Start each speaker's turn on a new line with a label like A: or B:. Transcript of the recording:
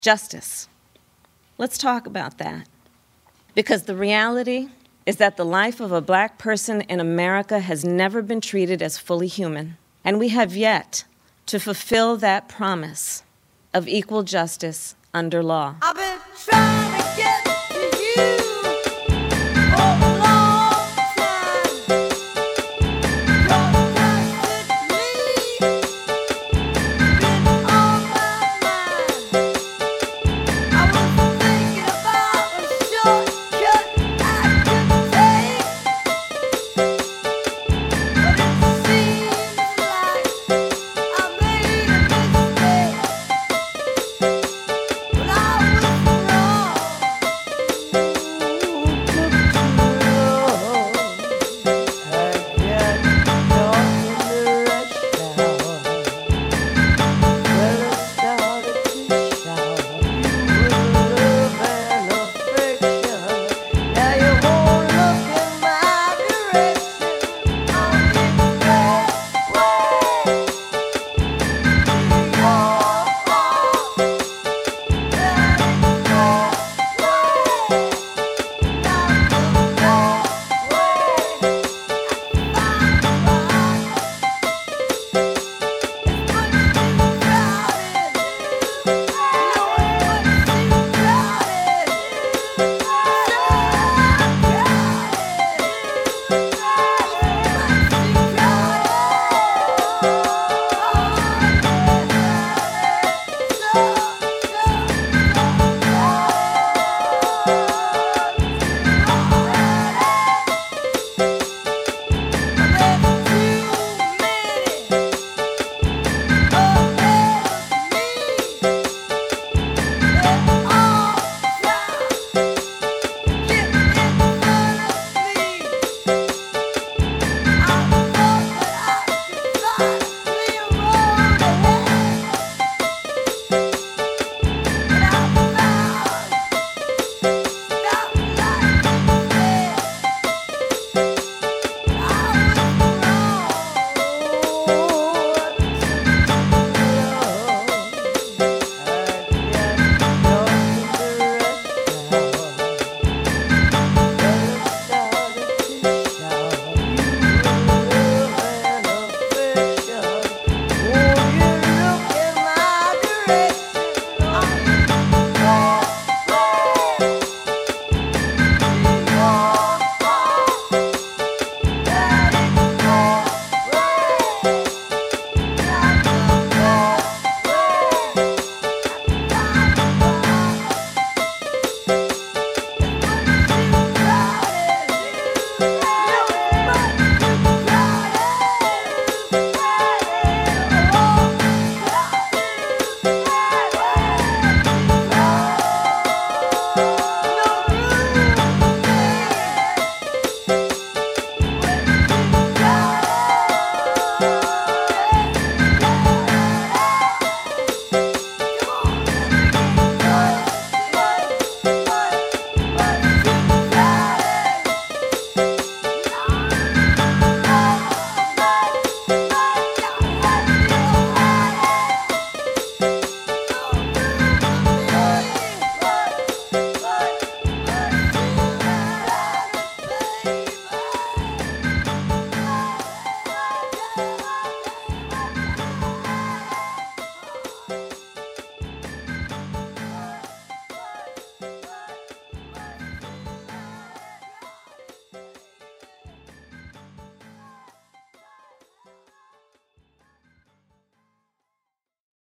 A: Justice. Let's talk about that. Because the reality is that the life of a black person in America has never been treated as fully human. And we have yet to fulfill that promise of equal justice under law.
B: I've been trying to get to you.